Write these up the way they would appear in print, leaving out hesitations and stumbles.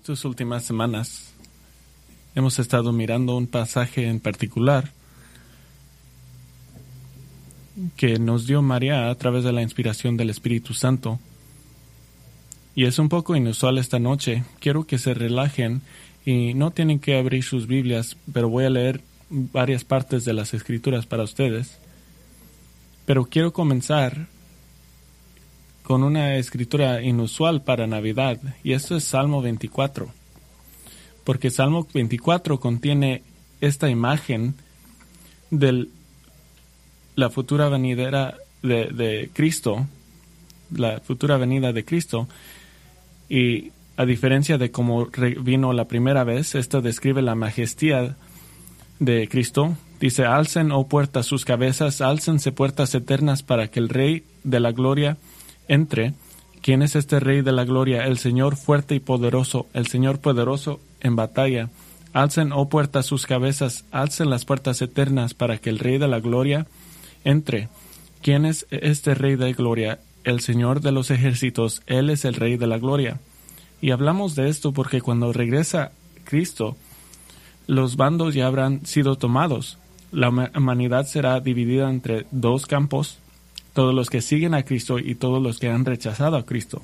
Estas últimas semanas hemos estado mirando un pasaje en particular que nos dio María a través de la inspiración del Espíritu Santo. Y es un poco inusual esta noche. Quiero que se relajen y no tienen que abrir sus Biblias, pero voy a leer varias partes de las Escrituras para ustedes. Pero quiero comenzar con una escritura inusual para Navidad, y esto es Salmo 24. Porque Salmo 24 contiene esta imagen de la futura venidera de Cristo, la futura venida de Cristo, y a diferencia de cómo vino la primera vez, esta describe la majestad de Cristo. Dice: alcen, oh puertas, sus cabezas, álcense puertas eternas para que el Rey de la Gloria entre. ¿Quién es este Rey de la Gloria? El Señor fuerte y poderoso, el Señor poderoso en batalla. Alcen, oh puertas, sus cabezas, alcen las puertas eternas para que el Rey de la Gloria entre. ¿Quién es este Rey de Gloria? El Señor de los ejércitos, Él es el Rey de la Gloria. Y hablamos de esto porque cuando regresa Cristo, los bandos ya habrán sido tomados. La humanidad será dividida entre dos campos: todos los que siguen a Cristo y todos los que han rechazado a Cristo.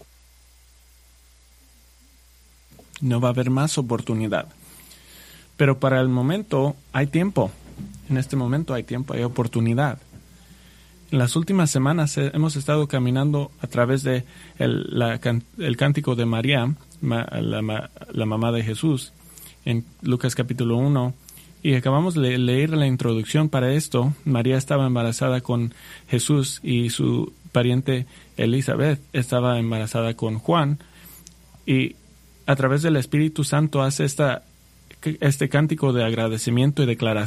No va a haber más oportunidad. Pero para el momento hay tiempo. En este momento hay tiempo, hay oportunidad. En las últimas semanas hemos estado caminando a través de el cántico de María, la mamá de Jesús, en Lucas capítulo 1. Y acabamos de leer la introducción para esto. María estaba embarazada con Jesús y su pariente Elizabeth estaba embarazada con Juan. Y a través del Espíritu Santo hace este cántico de agradecimiento y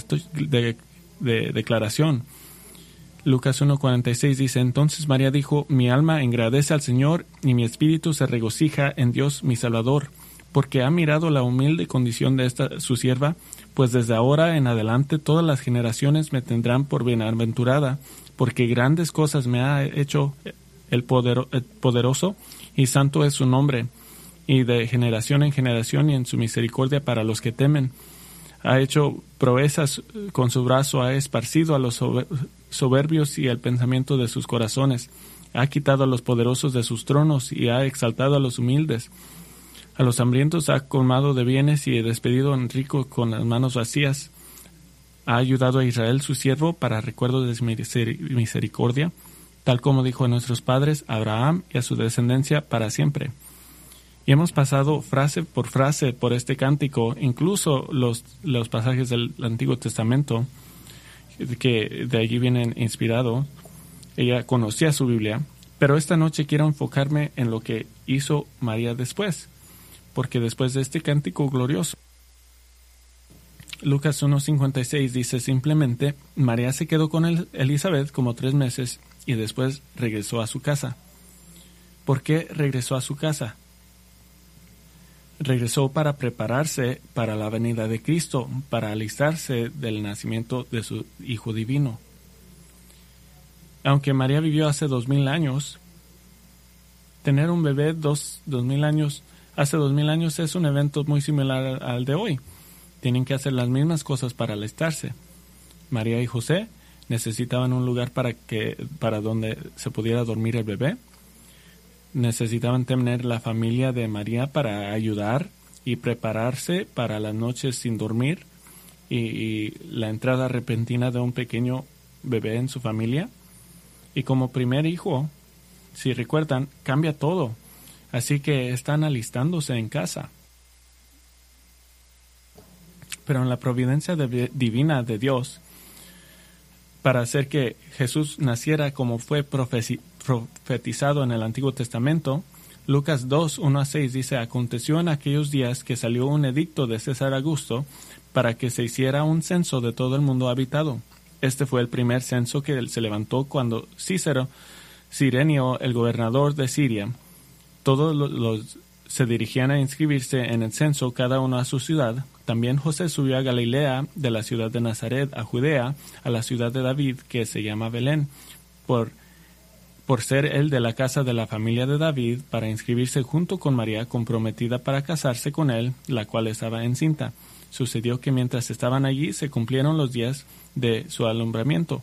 declaración. Lucas 1:46 dice: entonces María dijo: mi alma engrandece al Señor y mi espíritu se regocija en Dios mi Salvador, porque ha mirado la humilde condición de esta su sierva, pues desde ahora en adelante todas las generaciones me tendrán por bienaventurada, porque grandes cosas me ha hecho el poderoso, y santo es su nombre, y de generación en generación y en su misericordia para los que temen. Ha hecho proezas con su brazo, ha esparcido a los soberbios y el pensamiento de sus corazones. Ha quitado a los poderosos de sus tronos y ha exaltado a los humildes. A los hambrientos ha colmado de bienes y despedido al rico con las manos vacías. Ha ayudado a Israel su siervo para recuerdo de su misericordia, tal como dijo a nuestros padres, a Abraham y a su descendencia para siempre. Y hemos pasado frase por frase por este cántico, incluso los pasajes del Antiguo Testamento, que de allí vienen inspirados. Ella conocía su Biblia, pero esta noche quiero enfocarme en lo que hizo María después, porque después de este cántico glorioso, Lucas 1:56 dice: simplemente María se quedó con Elizabeth como 3 meses y después regresó a su casa. ¿Por qué regresó a su casa? Regresó para prepararse para la venida de Cristo, para alistarse del nacimiento de su Hijo Divino. Aunque María vivió hace 2000 años, tener un bebé 2000 años, hace 2000 años es un evento muy similar al de hoy. Tienen que hacer las mismas cosas para alistarse. María y José necesitaban un lugar para donde se pudiera dormir el bebé. Necesitaban tener la familia de María para ayudar y prepararse para las noches sin dormir y la entrada repentina de un pequeño bebé en su familia. Y como primer hijo, si recuerdan, cambia todo. Así que están alistándose en casa. Pero en la providencia divina de Dios, para hacer que Jesús naciera como fue profetizado en el Antiguo Testamento, Lucas 2:1-6 dice: aconteció en aquellos días que salió un edicto de César Augusto para que se hiciera un censo de todo el mundo habitado. Este fue el primer censo que se levantó cuando Cirenio, el gobernador de Siria. Todos los se dirigían a inscribirse en el censo, cada uno a su ciudad. También José subió a Galilea, de la ciudad de Nazaret a Judea, a la ciudad de David, que se llama Belén, por ser él de la casa de la familia de David, para inscribirse junto con María, comprometida para casarse con él, la cual estaba encinta. Sucedió que mientras estaban allí se cumplieron los días de su alumbramiento.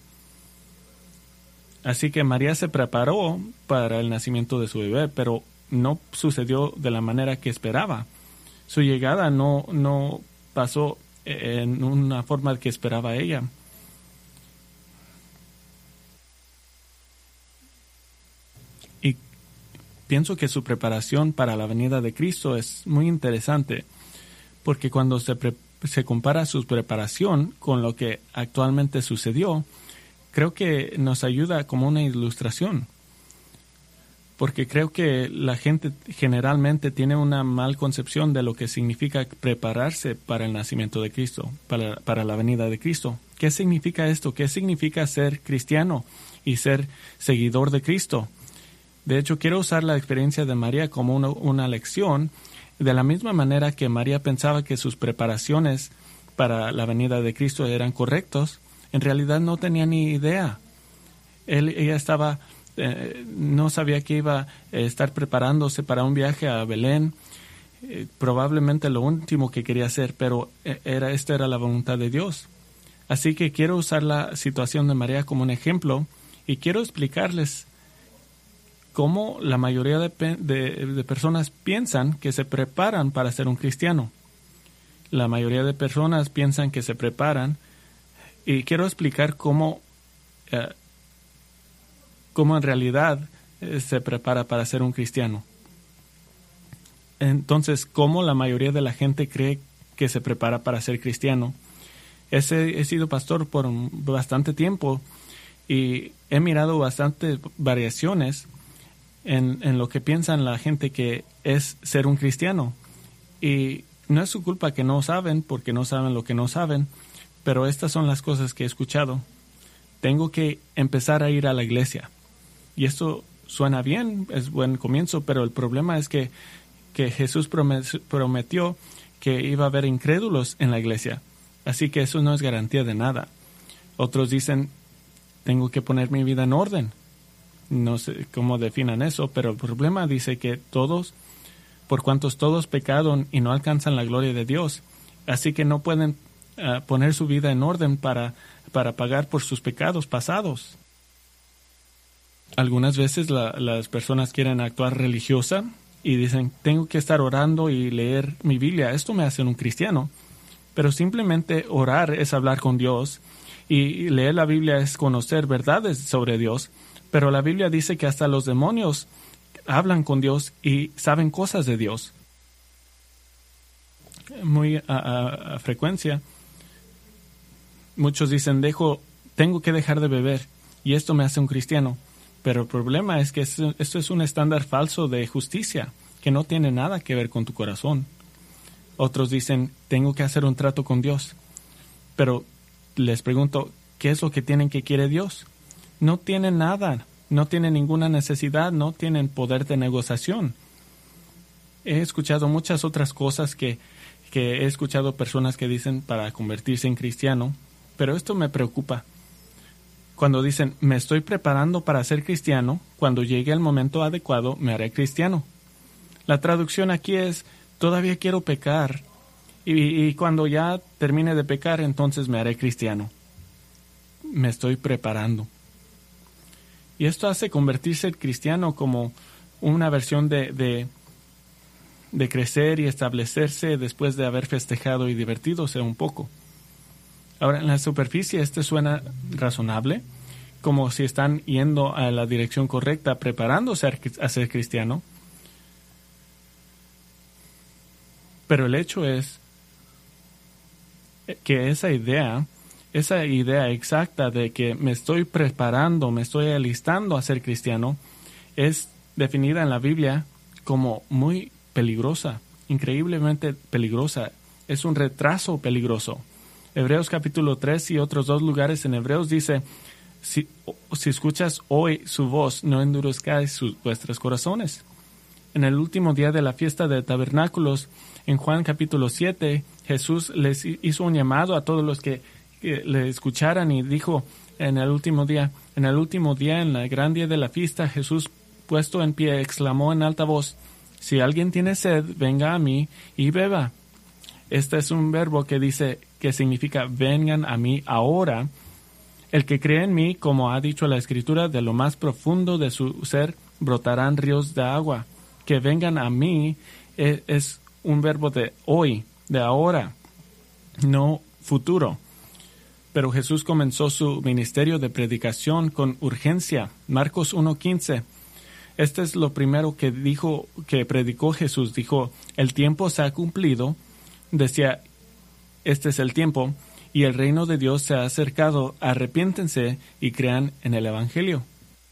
Así que María se preparó para el nacimiento de su bebé, pero no sucedió de la manera que esperaba. Su llegada no pasó en una forma que esperaba ella. Y pienso que su preparación para la venida de Cristo es muy interesante, porque cuando se compara su preparación con lo que actualmente sucedió, creo que nos ayuda como una ilustración. Porque creo que la gente generalmente tiene una mal concepción de lo que significa prepararse para el nacimiento de Cristo, para la venida de Cristo. ¿Qué significa esto? ¿Qué significa ser cristiano y ser seguidor de Cristo? De hecho, quiero usar la experiencia de María como una lección. De la misma manera que María pensaba que sus preparaciones para la venida de Cristo eran correctos, en realidad no tenía ni idea. Ella estaba... no sabía que iba a estar preparándose para un viaje a Belén, probablemente lo último que quería hacer, pero esta era la voluntad de Dios. Así que quiero usar la situación de María como un ejemplo y quiero explicarles cómo la mayoría de personas piensan que se preparan para ser un cristiano. La mayoría de personas piensan que se preparan y quiero explicar cómo en realidad se prepara para ser un cristiano. Entonces, ¿cómo la mayoría de la gente cree que se prepara para ser cristiano? He sido pastor por bastante tiempo y he mirado bastantes variaciones en lo que piensan la gente que es ser un cristiano. Y no es su culpa que no saben, porque no saben lo que no saben, pero estas son las cosas que he escuchado. Tengo que empezar a ir a la iglesia. Y esto suena bien, es buen comienzo, pero el problema es que Jesús prometió que iba a haber incrédulos en la iglesia. Así que eso no es garantía de nada. Otros dicen, tengo que poner mi vida en orden. No sé cómo definan eso, pero el problema dice que por cuantos todos pecaron y no alcanzan la gloria de Dios, así que no pueden poner su vida en orden para pagar por sus pecados pasados. Algunas veces las personas quieren actuar religiosa y dicen, tengo que estar orando y leer mi Biblia. Esto me hace un cristiano. Pero simplemente orar es hablar con Dios y leer la Biblia es conocer verdades sobre Dios. Pero la Biblia dice que hasta los demonios hablan con Dios y saben cosas de Dios. Muy a frecuencia, muchos dicen, tengo que dejar de beber y esto me hace un cristiano. Pero el problema es que esto es un estándar falso de justicia que no tiene nada que ver con tu corazón. Otros dicen, tengo que hacer un trato con Dios. Pero les pregunto, ¿qué es lo que quiere Dios? No tienen nada, no tienen ninguna necesidad, no tienen poder de negociación. He escuchado muchas otras cosas que he escuchado personas que dicen para convertirse en cristiano, pero esto me preocupa. Cuando dicen, me estoy preparando para ser cristiano, cuando llegue el momento adecuado, me haré cristiano. La traducción aquí es, todavía quiero pecar, y cuando ya termine de pecar, entonces me haré cristiano. Me estoy preparando. Y esto hace convertirse en cristiano como una versión de crecer y establecerse después de haber festejado y divertidose un poco. Ahora, en la superficie, suena razonable, como si están yendo a la dirección correcta, preparándose a ser cristiano. Pero el hecho es que esa idea exacta de que me estoy preparando, me estoy alistando a ser cristiano, es definida en la Biblia como muy peligrosa, increíblemente peligrosa. Es un retraso peligroso. Hebreos capítulo 3 y otros 2 lugares en Hebreos dice, si escuchas hoy su voz, no endurezcáis vuestros corazones. En el último día de la fiesta de tabernáculos, en Juan capítulo 7, Jesús les hizo un llamado a todos los que que le escucharan, y dijo en el último día, en el gran día de la fiesta, Jesús, puesto en pie, exclamó en alta voz: si alguien tiene sed, venga a mí y beba. Este es un verbo que significa vengan a mí ahora. El que cree en mí, como ha dicho la Escritura, de lo más profundo de su ser brotarán ríos de agua. Que vengan a mí es un verbo de hoy, de ahora, no futuro. Pero Jesús comenzó su ministerio de predicación con urgencia. Marcos 1:15. Este es lo primero que predicó Jesús. Dijo: el tiempo se ha cumplido. Decía: este es el tiempo, y el reino de Dios se ha acercado. Arrepiéntense y crean en el Evangelio.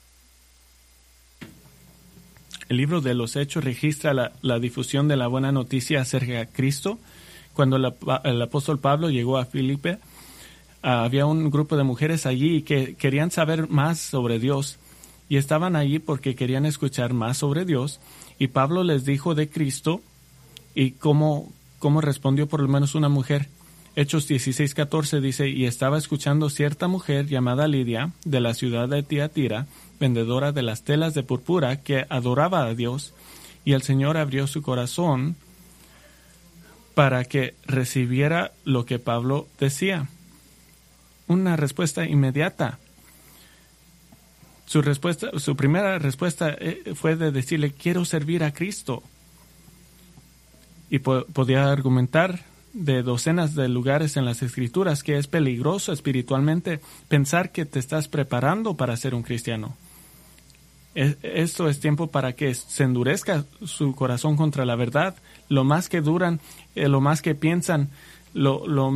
El libro de los Hechos registra la difusión de la buena noticia acerca de Cristo. Cuando el apóstol Pablo llegó a Filipe, había un grupo de mujeres allí que querían saber más sobre Dios, y estaban allí porque querían escuchar más sobre Dios, y Pablo les dijo de Cristo y cómo respondió por lo menos una mujer. Hechos 16:14 dice: y estaba escuchando cierta mujer llamada Lidia, de la ciudad de Tiatira, vendedora de las telas de púrpura, que adoraba a Dios, y el Señor abrió su corazón para que recibiera lo que Pablo decía. Una respuesta inmediata. Su primera respuesta fue de decirle: quiero servir a Cristo. Y podía argumentar de docenas de lugares en las Escrituras que es peligroso espiritualmente pensar que te estás preparando para ser un cristiano. Esto es tiempo para que se endurezca su corazón contra la verdad. Lo más que duran, lo más que piensan, lo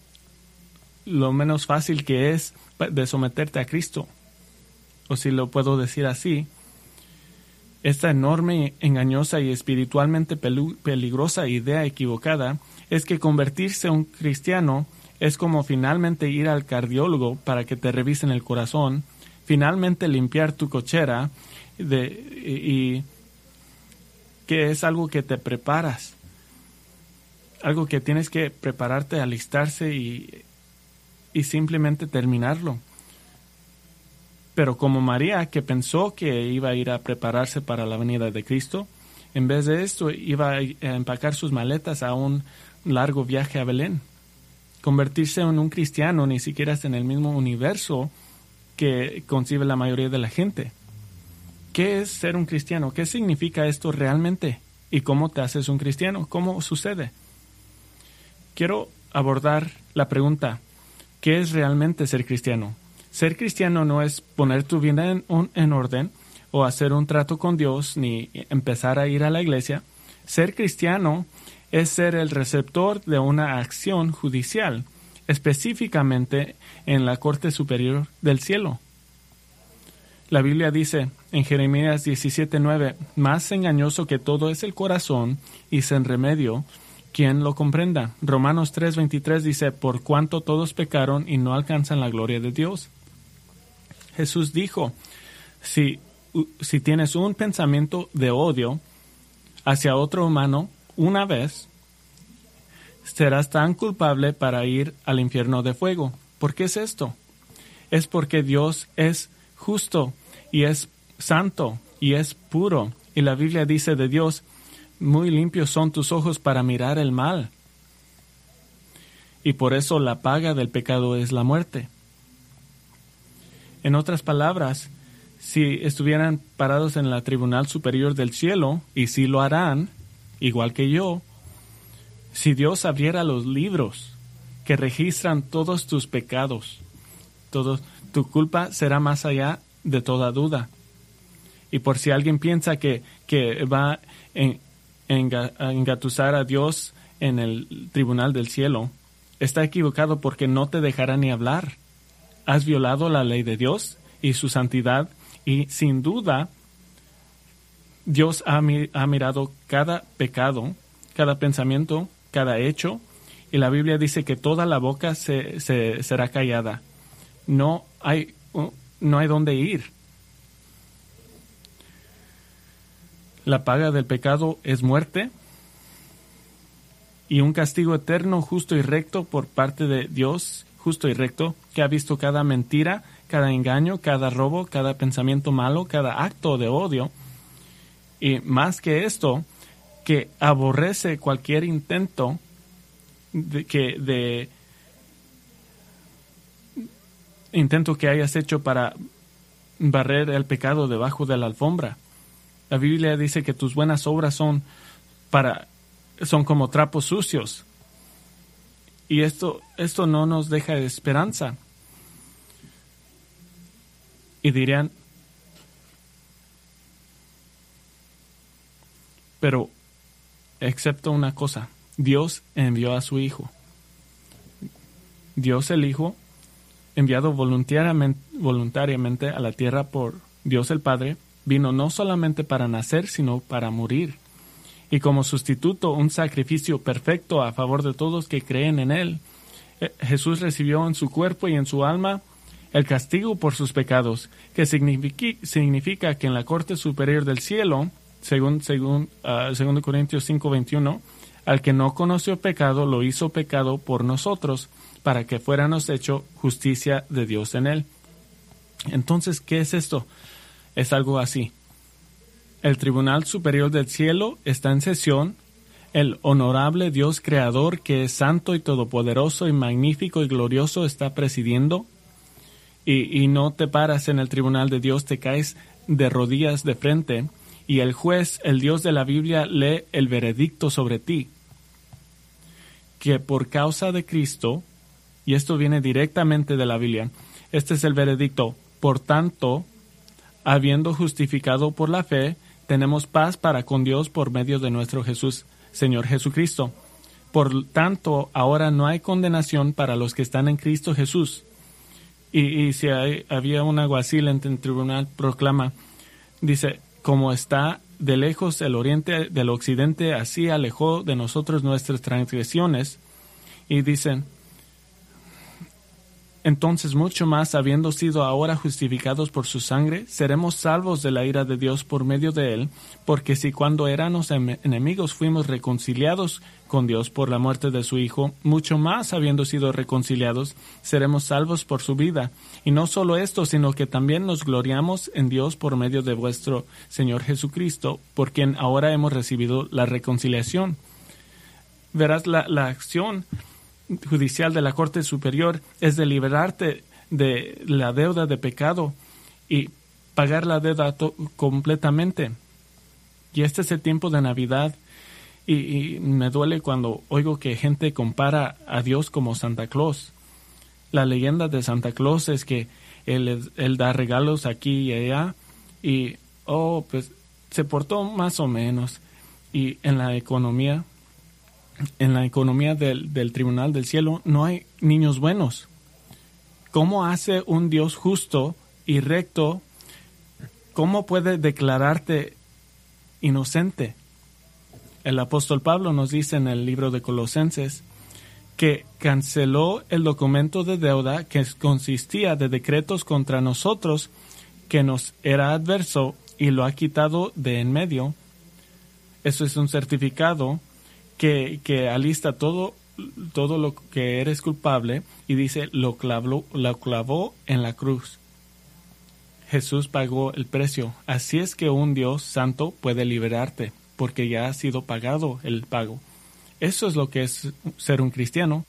menos fácil que es de someterte a Cristo. O si lo puedo decir así, esta enorme, engañosa y espiritualmente peligrosa idea equivocada es que convertirse a un cristiano es como finalmente ir al cardiólogo para que te revisen el corazón, finalmente limpiar tu cochera, y que es algo que te preparas, algo que tienes que prepararte, alistarse y simplemente terminarlo. Pero como María, que pensó que iba a ir a prepararse para la venida de Cristo, en vez de esto iba a empacar sus maletas a un largo viaje a Belén. Convertirse en un cristiano ni siquiera es en el mismo universo que concibe la mayoría de la gente. ¿Qué es ser un cristiano? ¿Qué significa esto realmente? ¿Y cómo te haces un cristiano? ¿Cómo sucede? Quiero abordar la pregunta: ¿qué es realmente ser cristiano? Ser cristiano no es poner tu vida en orden o hacer un trato con Dios ni empezar a ir a la iglesia. Ser cristiano es ser el receptor de una acción judicial, específicamente en la Corte Superior del Cielo. La Biblia dice en Jeremías 17:9: más engañoso que todo es el corazón y sin remedio, ¿quién lo comprenda? Romanos 3:23 dice: por cuanto todos pecaron y no alcanzan la gloria de Dios. Jesús dijo: si tienes un pensamiento de odio hacia otro humano una vez, serás tan culpable para ir al infierno de fuego. ¿Por qué es esto? Es porque Dios es justo y es santo y es puro. Y la Biblia dice de Dios: muy limpios son tus ojos para mirar el mal. Y por eso la paga del pecado es la muerte. En otras palabras, si estuvieran parados en la tribunal superior del cielo, y si lo harán, igual que yo, si Dios abriera los libros que registran todos tus pecados, tu culpa será más allá de toda duda. Y por si alguien piensa que va a engatusar a Dios en el tribunal del cielo, está equivocado, porque no te dejará ni hablar. Has violado la ley de Dios y su santidad, y sin duda Dios ha mirado cada pecado, cada pensamiento, cada hecho, y la Biblia dice que toda la boca será callada. No hay dónde ir. La paga del pecado es muerte y un castigo eterno, justo y recto por parte de Dios, justo y recto, que ha visto cada mentira, cada engaño, cada robo, cada pensamiento malo, cada acto de odio. Y más que esto, que aborrece cualquier intento intento que hayas hecho para barrer el pecado debajo de la alfombra. La Biblia dice que tus buenas obras son como trapos sucios. Y esto no nos deja de esperanza. Y dirían, pero excepto una cosa, Dios envió a su Hijo. Dios el Hijo, enviado voluntariamente a la tierra por Dios el Padre, vino no solamente para nacer, sino para morir. Y como sustituto, un sacrificio perfecto a favor de todos que creen en Él. Jesús recibió en su cuerpo y en su alma el castigo por sus pecados, que significa que en la corte superior del cielo, según 2 Corintios 5:21, al que no conoció pecado, lo hizo pecado por nosotros, para que fuéramos hecho justicia de Dios en Él. Entonces, ¿qué es esto? Es algo así. El Tribunal Superior del Cielo está en sesión. El honorable Dios Creador, que es santo y todopoderoso y magnífico y glorioso, está presidiendo. Y no te paras en el tribunal de Dios, te caes de rodillas de frente. Y el juez, el Dios de la Biblia, lee el veredicto sobre ti. Que por causa de Cristo, y esto viene directamente de la Biblia, este es el veredicto. Por tanto, habiendo justificado por la fe, tenemos paz para con Dios por medio de nuestro Señor Jesucristo. Por tanto, ahora no hay condenación para los que están en Cristo Jesús. Y si había un alguacil en el tribunal, proclama, dice, como está de lejos el oriente del occidente, así alejó de nosotros nuestras transgresiones. Y dicen, entonces mucho más, habiendo sido ahora justificados por su sangre, seremos salvos de la ira de Dios por medio de él, porque si cuando éramos enemigos fuimos reconciliados con Dios por la muerte de su Hijo, mucho más, habiendo sido reconciliados, seremos salvos por su vida. Y no solo esto, sino que también nos gloriamos en Dios por medio de vuestro Señor Jesucristo, por quien ahora hemos recibido la reconciliación. Verás, la acción judicial de la Corte Superior es de liberarte de la deuda de pecado y pagar la deuda completamente. Y este es el tiempo de Navidad y me duele cuando oigo que gente compara a Dios como Santa Claus. La leyenda de Santa Claus es que él da regalos aquí y allá y pues se portó más o menos. Y en la economía del Tribunal del Cielo no hay niños buenos. ¿Cómo hace un Dios justo y recto? ¿Cómo puede declararte inocente? El apóstol Pablo nos dice en el libro de Colosenses que canceló el documento de deuda que consistía de decretos contra nosotros, que nos era adverso, y lo ha quitado de en medio. Eso es un certificado que alista todo lo que eres culpable y dice, lo clavó en la cruz. Jesús pagó el precio. Así es que un Dios santo puede liberarte, porque ya ha sido pagado el pago. Eso es lo que es ser un cristiano.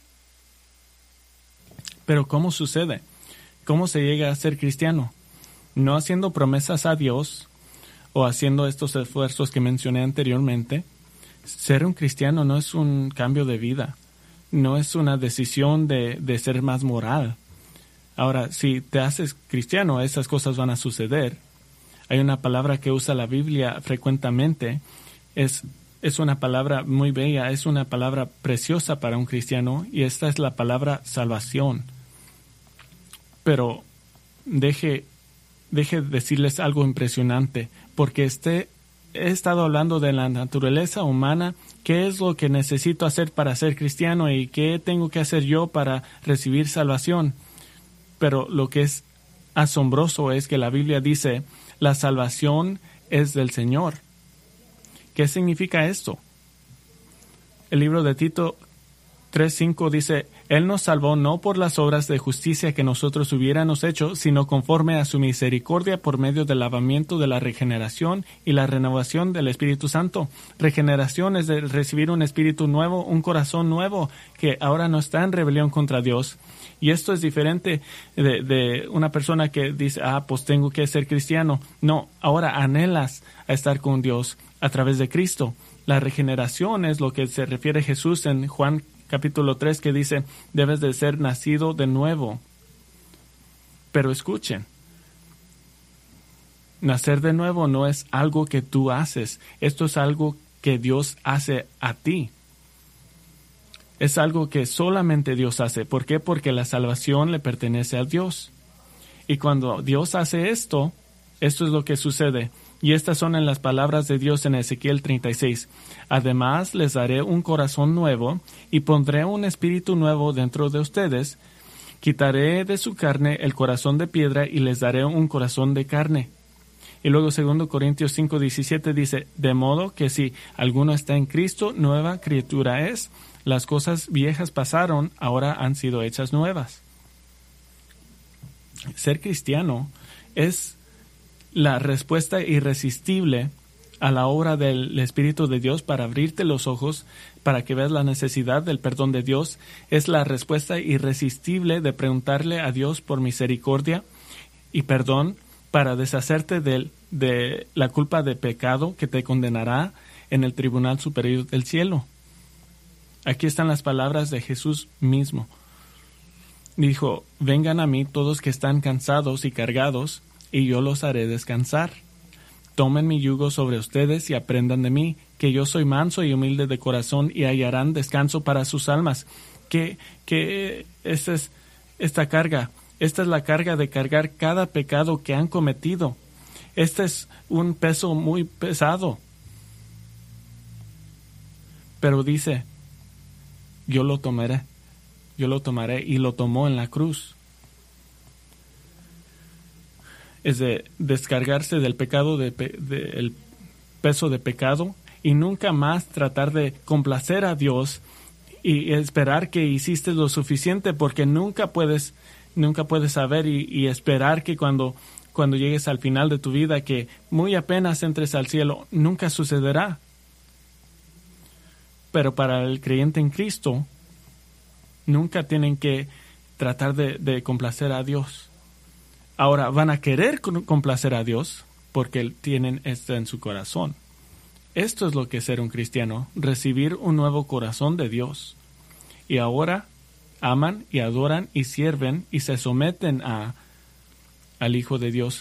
Pero ¿cómo sucede? ¿Cómo se llega a ser cristiano? No haciendo promesas a Dios o haciendo estos esfuerzos que mencioné anteriormente. Ser un cristiano no es un cambio de vida, no es una decisión de ser más moral. Ahora, si te haces cristiano, esas cosas van a suceder. Hay una palabra que usa la Biblia frecuentemente, es una palabra muy bella, es una palabra preciosa para un cristiano, y esta es la palabra salvación. Pero deje decirles algo impresionante, porque he estado hablando de la naturaleza humana, qué es lo que necesito hacer para ser cristiano y qué tengo que hacer yo para recibir salvación. Pero lo que es asombroso es que la Biblia dice, la salvación es del Señor. ¿Qué significa esto? El libro de Tito 3:5 dice, Él nos salvó no por las obras de justicia que nosotros hubiéramos hecho, sino conforme a su misericordia por medio del lavamiento de la regeneración y la renovación del Espíritu Santo. Regeneración es de recibir un espíritu nuevo, un corazón nuevo que ahora no está en rebelión contra Dios. Y esto es diferente de una persona que dice, pues tengo que ser cristiano. No, ahora anhelas a estar con Dios a través de Cristo. La regeneración es lo que se refiere Jesús en Juan capítulo 3, que dice, debes de ser nacido de nuevo. Pero escuchen, nacer de nuevo no es algo que tú haces. Esto es algo que Dios hace a ti. Es algo que solamente Dios hace. ¿Por qué? Porque la salvación le pertenece a Dios. Y cuando Dios hace esto es lo que sucede. Y estas son en las palabras de Dios en Ezequiel 36. Además, les daré un corazón nuevo y pondré un espíritu nuevo dentro de ustedes. Quitaré de su carne el corazón de piedra y les daré un corazón de carne. Y luego 2 Corintios 5:17 dice, de modo que si alguno está en Cristo, nueva criatura es. Las cosas viejas pasaron, ahora han sido hechas nuevas. Ser cristiano es la respuesta irresistible a la obra del Espíritu de Dios para abrirte los ojos, para que veas la necesidad del perdón de Dios. Es la respuesta irresistible de preguntarle a Dios por misericordia y perdón para deshacerte de la culpa de pecado que te condenará en el tribunal superior del cielo. Aquí están las palabras de Jesús mismo. Dijo, vengan a mí todos que están cansados y cargados, y yo los haré descansar. Tomen mi yugo sobre ustedes y aprendan de mí, que yo soy manso y humilde de corazón, y hallarán descanso para sus almas. Que esta es esta carga. Esta es la carga de cargar cada pecado que han cometido. Este es un peso muy pesado. Pero dice, yo lo tomaré, y lo tomó en la cruz. Es de descargarse del pecado, el peso de pecado, y nunca más tratar de complacer a Dios y esperar que hiciste lo suficiente, porque nunca puedes saber y esperar que cuando llegues al final de tu vida, que muy apenas entres al cielo, nunca sucederá. Pero para el creyente en Cristo, nunca tienen que tratar de complacer a Dios. Ahora, van a querer complacer a Dios porque tienen esto en su corazón. Esto es lo que es ser un cristiano, recibir un nuevo corazón de Dios. Y ahora aman y adoran y sirven y se someten al Hijo de Dios.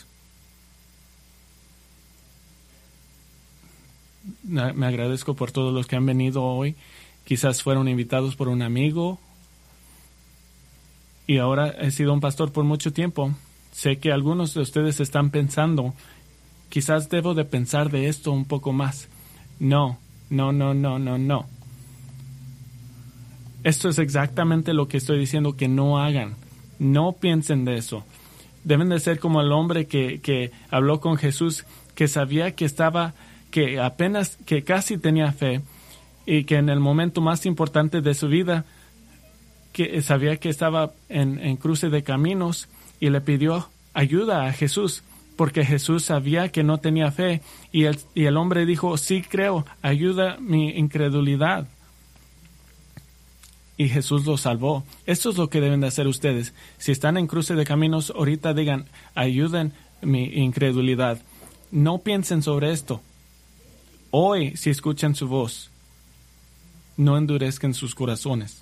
Me agradezco por todos los que han venido hoy. Quizás fueron invitados por un amigo. Y ahora he sido un pastor por mucho tiempo. Sé que algunos de ustedes están pensando, quizás debo de pensar de esto un poco más. No. Esto es exactamente lo que estoy diciendo que no hagan. No piensen de eso. Deben de ser como el hombre que habló con Jesús, que sabía que casi tenía fe, y que en el momento más importante de su vida, que sabía que estaba en cruce de caminos, y le pidió ayuda a Jesús, porque Jesús sabía que no tenía fe, y el hombre dijo, sí creo, ayuda mi incredulidad. Y Jesús lo salvó. Esto es lo que deben de hacer ustedes. Si están en cruce de caminos, ahorita digan, ayuden mi incredulidad. No piensen sobre esto. Hoy, si escuchan su voz, no endurezcan sus corazones.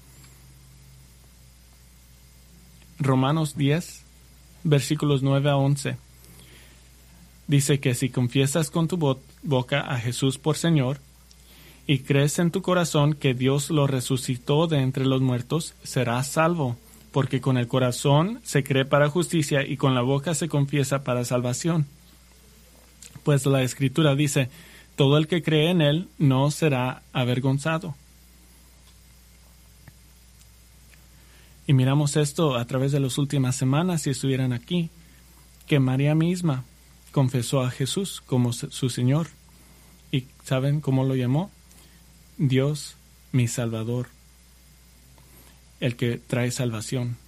Romanos 10, versículos 9 a 11. Dice que si confiesas con tu boca a Jesús por Señor y crees en tu corazón que Dios lo resucitó de entre los muertos, serás salvo, porque con el corazón se cree para justicia y con la boca se confiesa para salvación. Pues la Escritura dice, todo el que cree en Él no será avergonzado. Y miramos esto a través de las últimas semanas, si estuvieran aquí, que María misma confesó a Jesús como su Señor. ¿Y saben cómo lo llamó? Dios, mi Salvador. el que trae salvación.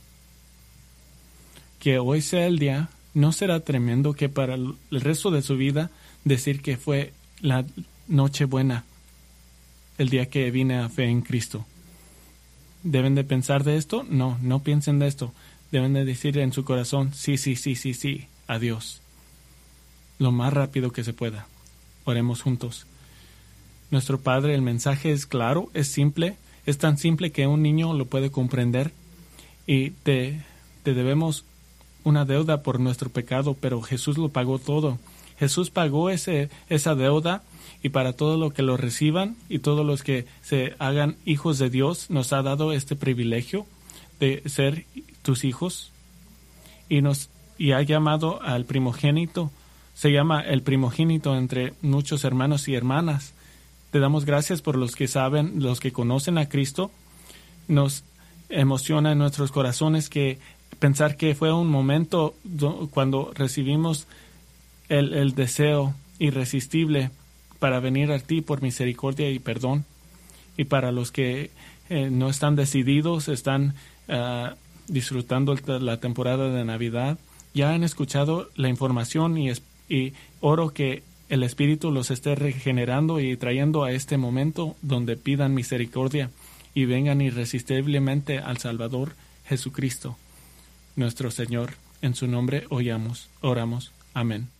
Que hoy sea el día, ¿no será tremendo que para el resto de su vida decir que fue la noche buena, el día que vine a fe en Cristo? ¿Deben de pensar de esto? No, no piensen de esto. Deben de decir en su corazón, sí, a Dios. Lo más rápido que se pueda. Oremos juntos. Nuestro Padre, el mensaje es claro, es simple, es tan simple que un niño lo puede comprender, y te debemos una deuda por nuestro pecado, pero Jesús lo pagó todo. Jesús pagó esa deuda, y para todos los que lo reciban y todos los que se hagan hijos de Dios, nos ha dado este privilegio de ser tus hijos, y ha llamado al primogénito. Se llama el primogénito entre muchos hermanos y hermanas. Te damos gracias por los que saben, los que conocen a Cristo. Nos emociona en nuestros corazones que pensar que fue un momento cuando recibimos el deseo irresistible para venir a ti por misericordia y perdón. Y para los que no están decididos, están disfrutando la temporada de Navidad, ya han escuchado la información, y oro que el Espíritu los esté regenerando y trayendo a este momento donde pidan misericordia y vengan irresistiblemente al Salvador Jesucristo, nuestro Señor. En su nombre oramos. Amén.